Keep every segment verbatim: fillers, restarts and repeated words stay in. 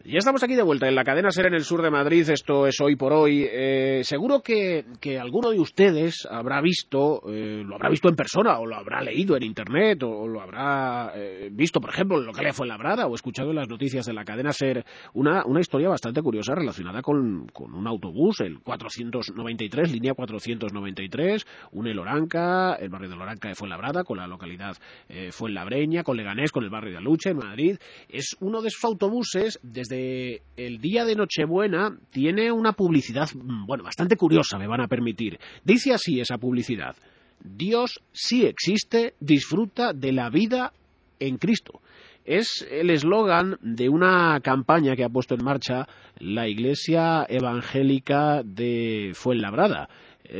Ya estamos aquí de vuelta en la cadena SER en el sur de Madrid. Esto es Hoy por Hoy. Eh, seguro que, que alguno de ustedes habrá visto, eh, lo habrá visto en persona, o lo habrá leído en internet, o, o lo habrá eh, visto, por ejemplo, en lo que le fue Fuenlabrada, o escuchado en las noticias de la cadena SER, una, una historia bastante curiosa relacionada con, con un autobús, el cuatrocientos noventa y tres, línea cuatrocientos noventa y tres, une Loranca, el barrio de Loranca de Fuenlabrada, con la localidad eh, fuenlabreña, con Leganés, con el barrio de Aluche, en Madrid. Es uno de esos autobuses, desde el día de Nochebuena, tiene una publicidad, bueno, bastante curiosa, me van a permitir. Dice así esa publicidad: Dios sí existe, disfruta de la vida en Cristo. Es el eslogan de una campaña que ha puesto en marcha la Iglesia Evangélica de Fuenlabrada.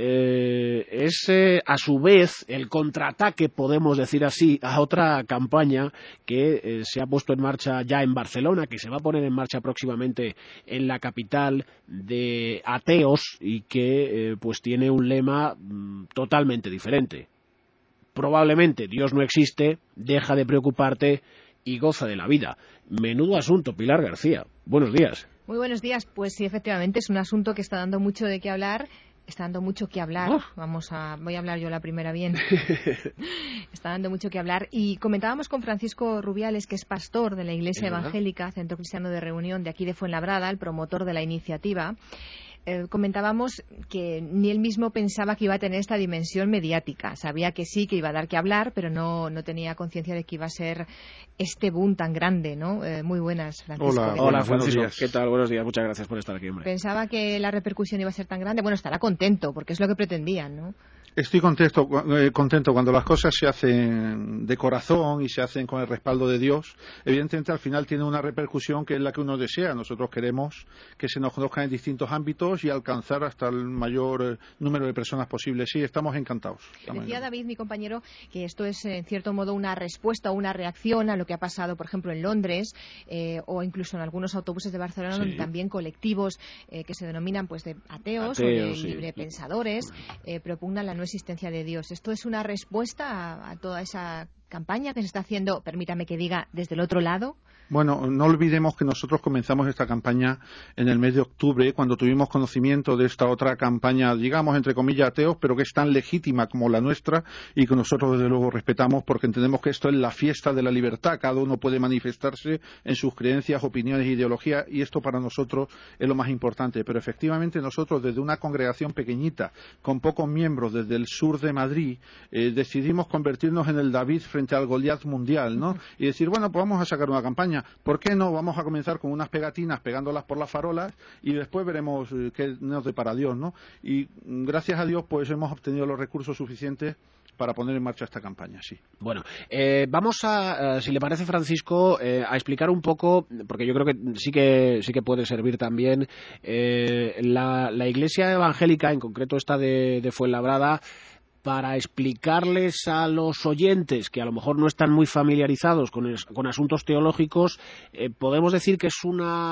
Eh, es eh, a su vez el contraataque, podemos decir así, a otra campaña que eh, se ha puesto en marcha ya en Barcelona, que se va a poner en marcha próximamente en la capital, de ateos, y que eh, pues tiene un lema mm, totalmente diferente. Probablemente Dios no existe, deja de preocuparte y goza de la vida. Menudo asunto, Pilar García. Buenos días. Muy buenos días. Pues sí, efectivamente, es un asunto que está dando mucho de qué hablar. Está dando mucho que hablar. Oh. Vamos a, voy a hablar yo la primera bien. Está dando mucho que hablar. Y comentábamos con Francisco Rubiales, que es pastor de la Iglesia Evangélica, Centro Cristiano de Reunión de aquí de Fuenlabrada, el promotor de la iniciativa. Eh, comentábamos que ni él mismo pensaba que iba a tener esta dimensión mediática. Sabía que sí, que iba a dar que hablar, pero no, no tenía conciencia de que iba a ser este boom tan grande, ¿no? Eh, muy buenas, Francisco. Hola, hola Francisco. ¿Qué tal? Buenos días. Muchas gracias por estar aquí, hombre. Pensaba que la repercusión iba a ser tan grande. Bueno, estará contento, porque es lo que pretendían, ¿no? Estoy contento, eh, contento cuando las cosas se hacen de corazón y se hacen con el respaldo de Dios. Evidentemente, al final tiene una repercusión que es la que uno desea. Nosotros queremos que se nos conozcan en distintos ámbitos y alcanzar hasta el mayor eh, número de personas posible. Sí, estamos encantados. Estamos Decía encantados. David, mi compañero, que esto es, en cierto modo, una respuesta o una reacción a lo que ha pasado, por ejemplo, en Londres eh, o incluso en algunos autobuses de Barcelona, sí, donde también colectivos eh, que se denominan pues de ateos, ateos o de sí. librepensadores eh, propugnan la no existencia de Dios. ¿Esto es una respuesta a, a toda esa campaña que se está haciendo, permítame que diga, desde el otro lado? Bueno, no olvidemos que nosotros comenzamos esta campaña en el mes de octubre, cuando tuvimos conocimiento de esta otra campaña, digamos, entre comillas, ateos, pero que es tan legítima como la nuestra y que nosotros, desde luego, respetamos, porque entendemos que esto es la fiesta de la libertad. Cada uno puede manifestarse en sus creencias, opiniones e ideologías, y esto para nosotros es lo más importante. Pero efectivamente nosotros, desde una congregación pequeñita, con pocos miembros, desde el sur de Madrid, eh, decidimos convertirnos en el David frente al Goliat mundial, ¿no? Y decir, bueno, pues vamos a sacar una campaña. ¿Por qué no? Vamos a comenzar con unas pegatinas pegándolas por las farolas y después veremos eh, qué nos depara Dios, ¿no? Y gracias a Dios pues hemos obtenido los recursos suficientes para poner en marcha esta campaña, sí. Bueno, eh, vamos a, uh, si le parece, Francisco, eh, a explicar un poco, porque yo creo que sí que sí que puede servir también, eh, la, la Iglesia Evangélica, en concreto esta de, de Fuenlabrada, para explicarles a los oyentes que a lo mejor no están muy familiarizados con, el, con asuntos teológicos, eh, podemos decir que es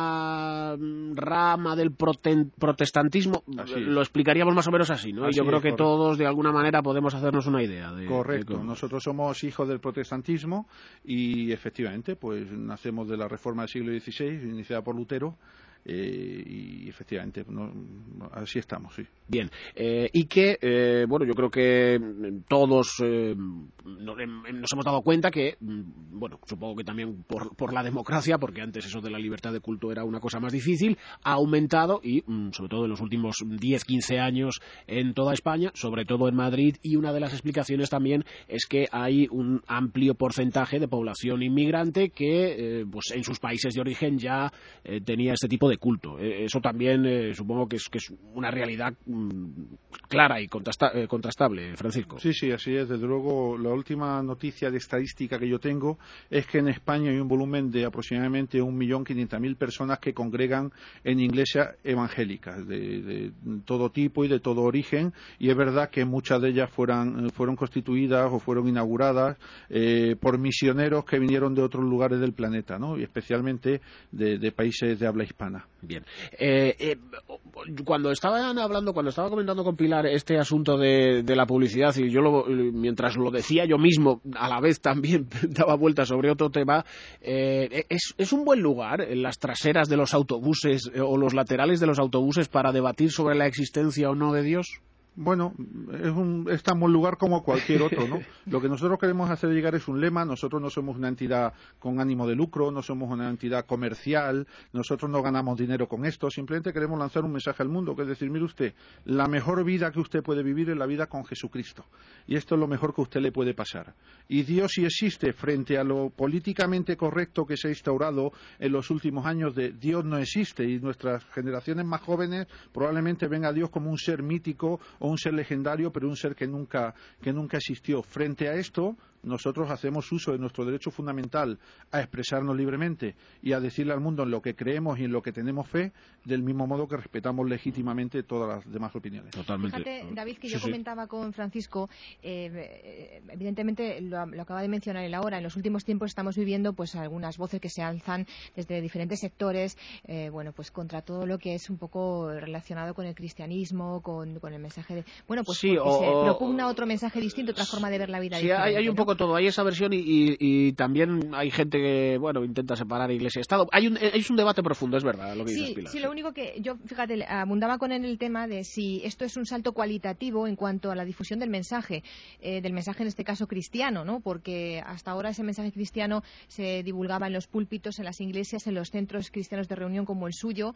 una rama del proten, protestantismo. Lo explicaríamos más o menos así, ¿no? Así y yo creo es, que correcto. Todos, de alguna manera, podemos hacernos una idea. De, correcto. De cómo... Nosotros somos hijos del protestantismo y, efectivamente, pues nacemos de la Reforma del siglo dieciséis, iniciada por Lutero. Eh, y efectivamente no, así estamos, sí. Bien, eh, y que, eh, bueno, yo creo que todos eh, nos hemos dado cuenta que, bueno, supongo que también por, por la democracia, porque antes eso de la libertad de culto era una cosa más difícil, ha aumentado y, sobre todo en los últimos diez, quince años en toda España, sobre todo en Madrid, y una de las explicaciones también es que hay un amplio porcentaje de población inmigrante que, eh, pues en sus países de origen ya eh, tenía este tipo de culto. Eso también eh, supongo que es, que es una realidad mmm, clara y contrasta, eh, contrastable, Francisco. Sí, sí, así es. Desde luego, la última noticia de estadística que yo tengo es que en España hay un volumen de aproximadamente un millón quinientas mil personas que congregan en iglesias evangélicas de, de todo tipo y de todo origen, y es verdad que muchas de ellas fueran, fueron constituidas o fueron inauguradas eh, por misioneros que vinieron de otros lugares del planeta, ¿no? Y especialmente de, de países de habla hispana. Bien. Eh, eh, cuando estaban hablando, cuando estaba comentando con Pilar este asunto de, de la publicidad, y yo lo, mientras lo decía yo mismo, a la vez también daba vueltas sobre otro tema, eh, es, es un buen lugar en las traseras de los autobuses eh, o los laterales de los autobuses para debatir sobre la existencia o no de Dios. Bueno, es, un, es tan buen lugar como cualquier otro, ¿no? Lo que nosotros queremos hacer llegar es un lema. Nosotros no somos una entidad con ánimo de lucro, no somos una entidad comercial, nosotros no ganamos dinero con esto, simplemente queremos lanzar un mensaje al mundo, que es decir, mire usted, la mejor vida que usted puede vivir es la vida con Jesucristo, y esto es lo mejor que a usted le puede pasar. Y Dios sí existe, frente a lo políticamente correcto que se ha instaurado en los últimos años de Dios no existe, y nuestras generaciones más jóvenes probablemente ven a Dios como un ser mítico o un ser legendario, pero un ser que nunca, que nunca existió. Frente a esto, nosotros hacemos uso de nuestro derecho fundamental a expresarnos libremente y a decirle al mundo en lo que creemos y en lo que tenemos fe, del mismo modo que respetamos legítimamente todas las demás opiniones. Totalmente. Fíjate, David, que sí, yo sí. comentaba con Francisco, eh, evidentemente lo, lo acaba de mencionar él ahora, en los últimos tiempos estamos viviendo pues algunas voces que se alzan desde diferentes sectores, eh, bueno, pues contra todo lo que es un poco relacionado con el cristianismo, con, con el mensaje de... Bueno, pues sí, porque o, se o, propugna otro mensaje distinto, otra forma de ver la vida sí, diferente. Hay, hay un ¿no? poco todo, hay esa versión y, y, y también hay gente que, bueno, intenta separar Iglesia y Estado. Hay un, es un debate profundo, es verdad, lo que sí, dices, Pilar. Sí, sí, lo único que yo, fíjate, abundaba con el tema de si esto es un salto cualitativo en cuanto a la difusión del mensaje, eh, del mensaje en este caso cristiano, ¿no? Porque hasta ahora ese mensaje cristiano se divulgaba en los púlpitos, en las iglesias, en los centros cristianos de reunión como el suyo,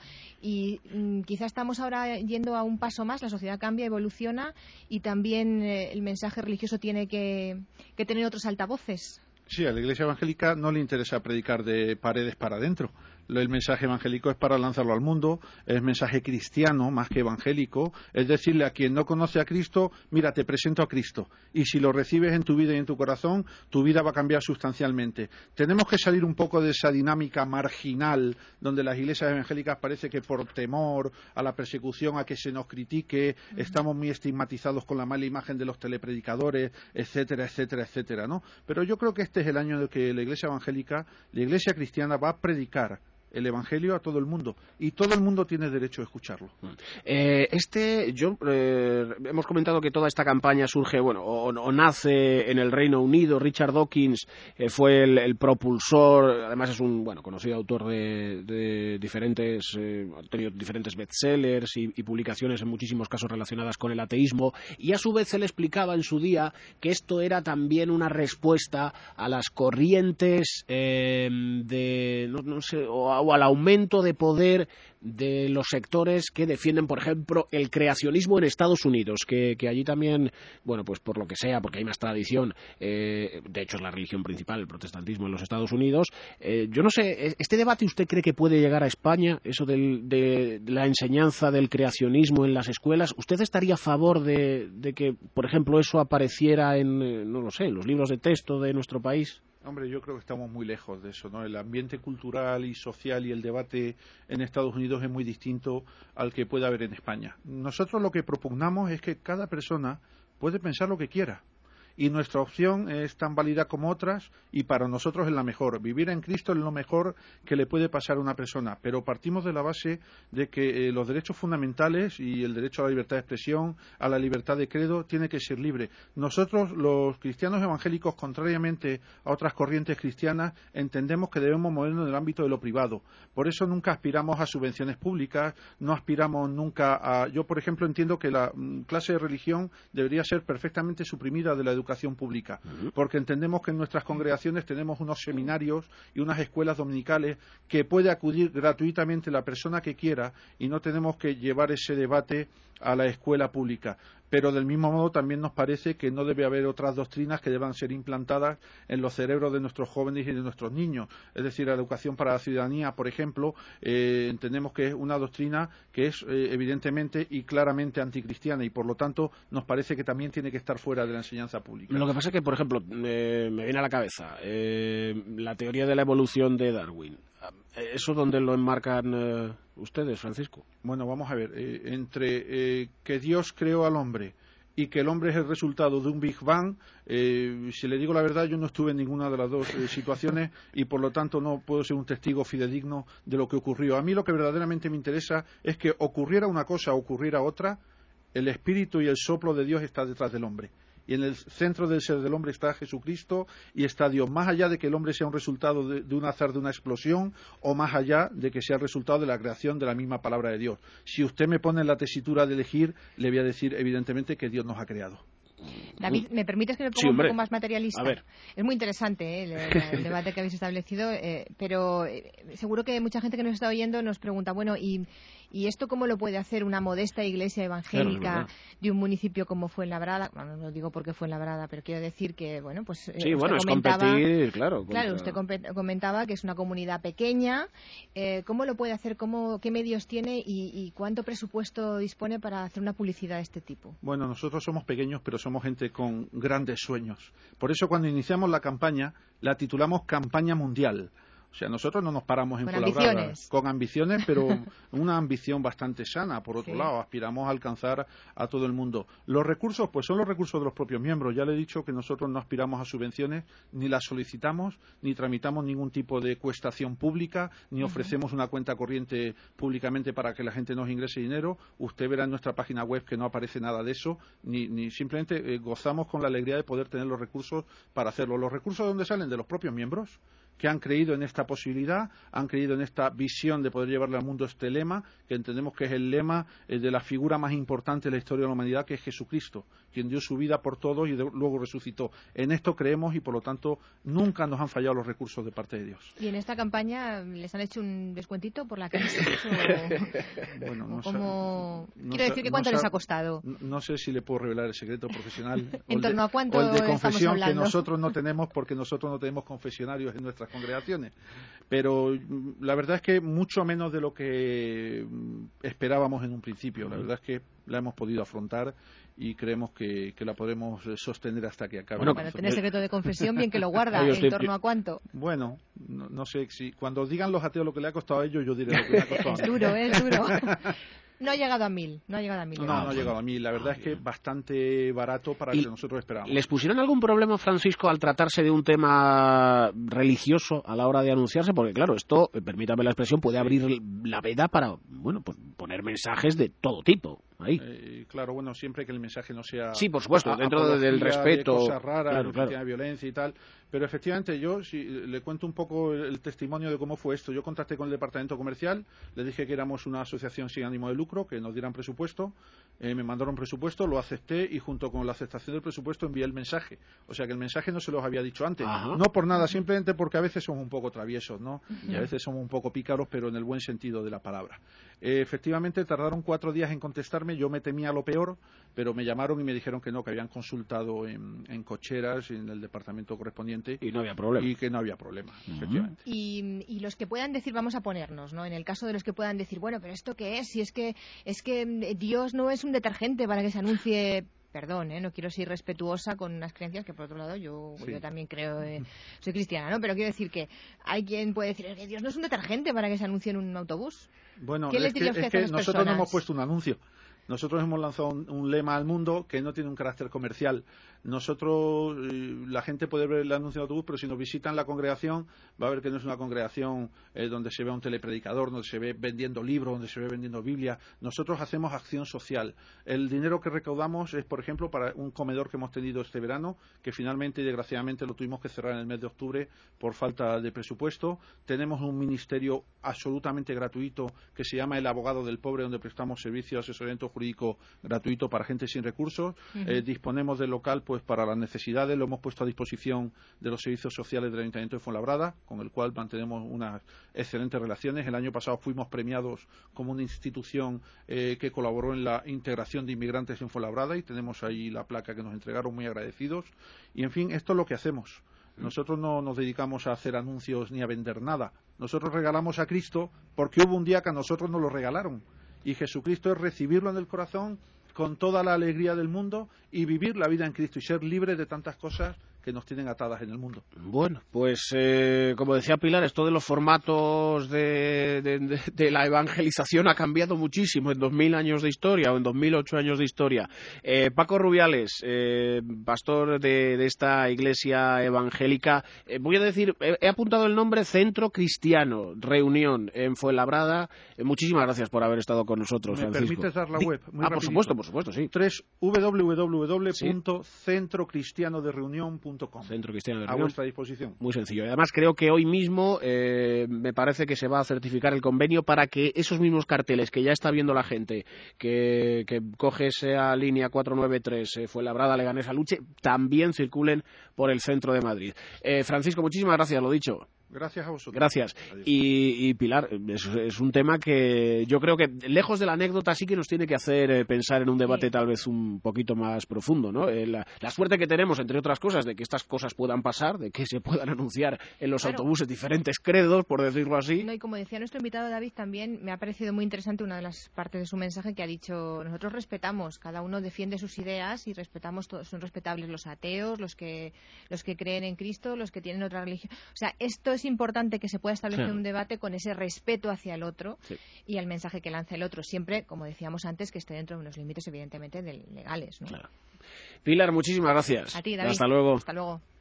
y mm, quizá estamos ahora yendo a un paso más, la sociedad cambia, evoluciona, y también eh, el mensaje religioso tiene que, que tener otros altavoces. Sí, a la Iglesia evangélica no le interesa predicar de paredes para adentro. El mensaje evangélico es para lanzarlo al mundo, es mensaje cristiano más que evangélico, es decirle a quien no conoce a Cristo, mira, te presento a Cristo, y si lo recibes en tu vida y en tu corazón, tu vida va a cambiar sustancialmente. Tenemos que salir un poco de esa dinámica marginal, donde las iglesias evangélicas parece que por temor a la persecución, a que se nos critique, uh-huh. estamos muy estigmatizados con la mala imagen de los telepredicadores, etcétera, etcétera, etcétera, ¿no? Pero yo creo que este es el año en el que la iglesia evangélica, la iglesia cristiana va a predicar el Evangelio a todo el mundo, y todo el mundo tiene derecho a escucharlo. Eh, este, yo eh, hemos comentado que toda esta campaña surge, bueno, o, o nace en el Reino Unido. Richard Dawkins eh, fue el, el propulsor, además es un, bueno, conocido autor de, de diferentes, eh, ha tenido diferentes bestsellers y, y publicaciones en muchísimos casos relacionadas con el ateísmo, y a su vez él explicaba en su día que esto era también una respuesta a las corrientes eh, de, no, no sé, o o al aumento de poder de los sectores que defienden, por ejemplo, el creacionismo en Estados Unidos, que, que allí también, bueno, pues por lo que sea, porque hay más tradición, eh, de hecho es la religión principal, el protestantismo en los Estados Unidos. Eh, yo no sé, ¿este debate usted cree que puede llegar a España, eso del, de, de la enseñanza del creacionismo en las escuelas? ¿Usted estaría a favor de, de que, por ejemplo, eso apareciera en, no lo sé, en los libros de texto de nuestro país? Hombre, yo creo que estamos muy lejos de eso, ¿no? El ambiente cultural y social y el debate en Estados Unidos es muy distinto al que puede haber en España. Nosotros lo que propugnamos es que cada persona puede pensar lo que quiera. Y nuestra opción es tan válida como otras, y para nosotros es la mejor. Vivir en Cristo es lo mejor que le puede pasar a una persona, pero partimos de la base de que eh, los derechos fundamentales y el derecho a la libertad de expresión, a la libertad de credo, tiene que ser libre. Nosotros, los cristianos evangélicos, contrariamente a otras corrientes cristianas, entendemos que debemos movernos en el ámbito de lo privado. Por eso nunca aspiramos a subvenciones públicas, no aspiramos nunca a... Yo, por ejemplo, entiendo que la mm, clase de religión debería ser perfectamente suprimida de la educación pública, porque entendemos que en nuestras congregaciones tenemos unos seminarios y unas escuelas dominicales que puede acudir gratuitamente la persona que quiera, y no tenemos que llevar ese debate a la escuela pública. Pero del mismo modo también nos parece que no debe haber otras doctrinas que deban ser implantadas en los cerebros de nuestros jóvenes y de nuestros niños. Es decir, la educación para la ciudadanía, por ejemplo, eh, entendemos que es una doctrina que es eh, evidentemente y claramente anticristiana, y por lo tanto nos parece que también tiene que estar fuera de la enseñanza pública. Lo que pasa es que, por ejemplo, eh, me viene a la cabeza eh, la teoría de la evolución de Darwin. ¿Eso dónde lo enmarcan eh, ustedes, Francisco? Bueno, vamos a ver, eh, entre eh, que Dios creó al hombre y que el hombre es el resultado de un Big Bang. Eh, si le digo la verdad, yo no estuve en ninguna de las dos eh, situaciones y por lo tanto no puedo ser un testigo fidedigno de lo que ocurrió. A mí lo que verdaderamente me interesa es que ocurriera una cosa o ocurriera otra, el espíritu y el soplo de Dios está detrás del hombre. Y en el centro del ser del hombre está Jesucristo y está Dios, más allá de que el hombre sea un resultado de, de un azar, de una explosión, o más allá de que sea el resultado de la creación de la misma palabra de Dios. Si usted me pone en la tesitura de elegir, le voy a decir evidentemente que Dios nos ha creado. David, ¿me permites que me ponga Sí, un poco más materialista? A ver. Es muy interesante ¿eh? el, el debate que habéis establecido, eh, pero eh, seguro que mucha gente que nos está oyendo nos pregunta, bueno, ¿y, y esto cómo lo puede hacer una modesta iglesia evangélica Claro, de un municipio como Fuenlabrada? Bueno, no digo porque Fuenlabrada, pero quiero decir que, bueno, pues... Eh, Sí, usted bueno, es comentaba, competir, claro. Claro, contra... usted comentaba que es una comunidad pequeña. Eh, ¿Cómo lo puede hacer? Cómo, ¿Qué medios tiene y, y cuánto presupuesto dispone para hacer una publicidad de este tipo? Bueno, nosotros somos pequeños, pero somos gente con grandes sueños. Por eso cuando iniciamos la campaña, la titulamos Campaña Mundial. O sea, nosotros no nos paramos en con Fuenlabrada ambiciones. con ambiciones, pero una ambición bastante sana. Por otro Sí. lado, aspiramos a alcanzar a todo el mundo. Los recursos, pues son los recursos de los propios miembros. Ya le he dicho que nosotros no aspiramos a subvenciones, ni las solicitamos, ni tramitamos ningún tipo de cuestación pública, ni ofrecemos una cuenta corriente públicamente para que la gente nos ingrese dinero. Usted verá en nuestra página web que no aparece nada de eso, ni, ni simplemente eh, gozamos con la alegría de poder tener los recursos para hacerlo. ¿Los recursos de dónde salen? De los propios miembros, que han creído en esta posibilidad, han creído en esta visión de poder llevarle al mundo este lema, que entendemos que es el lema eh, de la figura más importante de la historia de la humanidad, que es Jesucristo, quien dio su vida por todos y de, luego resucitó. En esto creemos y, por lo tanto, nunca nos han fallado los recursos de parte de Dios. ¿Y en esta campaña les han hecho un descuentito por la crisis? O, bueno, no o como... no Quiero decir, que ¿cuánto no les ha costado? No, no sé si le puedo revelar el secreto profesional. ¿En torno de, a cuánto o el de estamos confesión que hablando? nosotros no tenemos, porque nosotros no tenemos confesionarios en nuestras congregaciones. Pero la verdad es que mucho menos de lo que esperábamos en un principio. La verdad es que la hemos podido afrontar y creemos que, que la podemos sostener hasta que acabe. Bueno, para tener secreto de confesión, bien que lo guarda. ¿En torno a cuánto? Bueno, no, no sé si cuando digan los ateos lo que le ha costado a ellos, yo diré lo que le ha costado a mí. Es duro, es duro. No ha llegado a mil, no ha llegado a mil. No, no, no ha llegado a mil. La verdad es que bastante barato para lo que nosotros esperábamos. ¿Les pusieron algún problema, Francisco, al tratarse de un tema religioso a la hora de anunciarse? Porque, claro, esto, permítame la expresión, puede abrir la veda para, bueno, pues poner mensajes de todo tipo ahí. Eh, claro, bueno, siempre que el mensaje no sea... Sí, por supuesto, dentro del respeto. De cosas raras, claro, claro. de violencia y tal. Pero efectivamente yo, si le cuento un poco el, el testimonio de cómo fue esto. Yo contacté con el departamento comercial, le dije que éramos una asociación sin ánimo de lucro, que nos dieran presupuesto, eh, me mandaron presupuesto, lo acepté y junto con la aceptación del presupuesto envié el mensaje. O sea que el mensaje no se los había dicho antes. Ajá. No por nada, simplemente porque a veces somos un poco traviesos, ¿no? Uh-huh. Y a veces somos un poco pícaros, pero en el buen sentido de la palabra. Eh, efectivamente, tardaron cuatro días en contestarme, yo me temía lo peor, pero me llamaron y me dijeron que no, que habían consultado en, en cocheras, en el departamento correspondiente. Y no había problema. Y que no había problema, uh-huh. efectivamente. Y, y los que puedan decir, vamos a ponernos, ¿no? En el caso de los que puedan decir, bueno, pero ¿esto qué es? Si es que, es que Dios no es un detergente para que se anuncie... Perdón, ¿eh? No quiero ser irrespetuosa con unas creencias que, por otro lado, yo, sí. yo también creo, eh, soy cristiana, ¿no? Pero quiero decir que hay quien puede decir que Dios no es un detergente para que se anuncie en un autobús. Bueno, ¿Qué les es que, diría usted es que a las nosotros personas? no hemos puesto un anuncio. Nosotros hemos lanzado un, un lema al mundo que no tiene un carácter comercial. Nosotros, eh, la gente puede ver el anuncio de autobús, pero si nos visitan la congregación, va a ver que no es una congregación eh, donde se ve un telepredicador, donde se ve vendiendo libros, donde se ve vendiendo Biblia. Nosotros hacemos acción social. El dinero que recaudamos es, por ejemplo, para un comedor que hemos tenido este verano, que finalmente y desgraciadamente lo tuvimos que cerrar en el mes de octubre por falta de presupuesto. Tenemos un ministerio absolutamente gratuito que se llama El Abogado del Pobre, donde prestamos servicio de asesoramiento jurídico gratuito para gente sin recursos. Uh-huh. Eh, disponemos del local pues para las necesidades, lo hemos puesto a disposición de los servicios sociales del Ayuntamiento de Fuenlabrada, con el cual mantenemos unas excelentes relaciones. El año pasado fuimos premiados como una institución eh, que colaboró en la integración de inmigrantes en Fuenlabrada y tenemos ahí la placa que nos entregaron, muy agradecidos. Y en fin, esto es lo que hacemos. Nosotros no nos dedicamos a hacer anuncios ni a vender nada. Nosotros regalamos a Cristo porque hubo un día que a nosotros nos lo regalaron. Y Jesucristo es recibirlo en el corazón con toda la alegría del mundo y vivir la vida en Cristo y ser libre de tantas cosas que nos tienen atadas en el mundo. Bueno, pues eh, como decía Pilar, esto de los formatos de, de, de, de la evangelización ha cambiado muchísimo en dos mil años de historia o en dos mil ocho años de historia. Eh, Paco Rubiales, eh, pastor de, de esta iglesia evangélica, eh, voy a decir, he, he apuntado el nombre Centro Cristiano, reunión en Fuenlabrada. Eh, muchísimas gracias por haber estado con nosotros, ¿Me Francisco. permites dar la web? Muy ah, por supuesto, por supuesto, sí. doble u doble u doble u punto centro cristiano de reunión punto com. Centro Cristiano de A Reunión. vuestra disposición. Muy sencillo. Además, creo que hoy mismo eh, me parece que se va a certificar el convenio para que esos mismos carteles que ya está viendo la gente, que, que coge esa línea cuatrocientos noventa y tres, eh, Fuenlabrada, Leganés, Aluche, también circulen por el centro de Madrid. Eh, Francisco, muchísimas gracias, lo dicho. Gracias a vosotros. Gracias. Y, y Pilar, es, es un tema que yo creo que, lejos de la anécdota, sí que nos tiene que hacer eh, pensar en un debate sí. tal vez un poquito más profundo, ¿no? Eh, la, la suerte que tenemos, entre otras cosas, de que estas cosas puedan pasar, de que se puedan anunciar en los claro. autobuses diferentes credos, por decirlo así. No, y como decía nuestro invitado David, también me ha parecido muy interesante una de las partes de su mensaje que ha dicho, nosotros respetamos, cada uno defiende sus ideas y respetamos, todos, son respetables los ateos, los que, los que creen en Cristo, los que tienen otra religión. O sea, esto es Es importante que se pueda establecer claro. un debate con ese respeto hacia el otro sí. y al mensaje que lanza el otro, siempre, como decíamos antes, que esté dentro de unos límites evidentemente legales, ¿no? Claro. Pilar, muchísimas gracias. A ti, David. Hasta luego. Hasta luego.